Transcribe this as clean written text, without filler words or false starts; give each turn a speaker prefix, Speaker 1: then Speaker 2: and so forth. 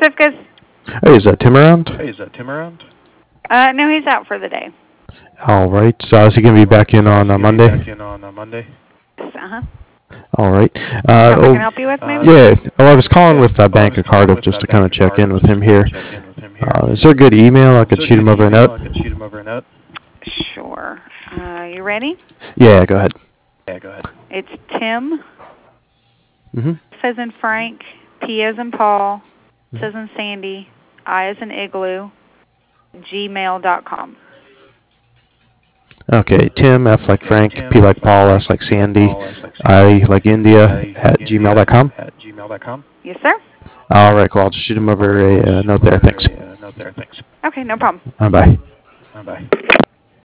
Speaker 1: Pacificus.
Speaker 2: Hey, is that Tim around?
Speaker 1: No, he's out for the day.
Speaker 2: All right. So is he going to be back in on Monday?
Speaker 1: Uh-huh.
Speaker 2: All right.
Speaker 1: Something I can help you with, maybe?
Speaker 2: Yeah. Well, I was calling with Bank of Cardiff just to kind of check in with him here. Is there a good email I could shoot him over a note?
Speaker 1: Sure. You ready?
Speaker 2: Yeah, go ahead.
Speaker 1: It's Tim,
Speaker 2: Mm-hmm.
Speaker 1: F as in Frank, P as in Paul, S as in Sandy, I as in Igloo, gmail.com.
Speaker 2: Okay, Tim, F like Frank, P like Paul, S like Sandy, I like India, at gmail.com?
Speaker 1: Yes, sir?
Speaker 2: All right, cool. I'll just shoot him over a note there. Thanks.
Speaker 1: Okay, no problem.
Speaker 2: Bye.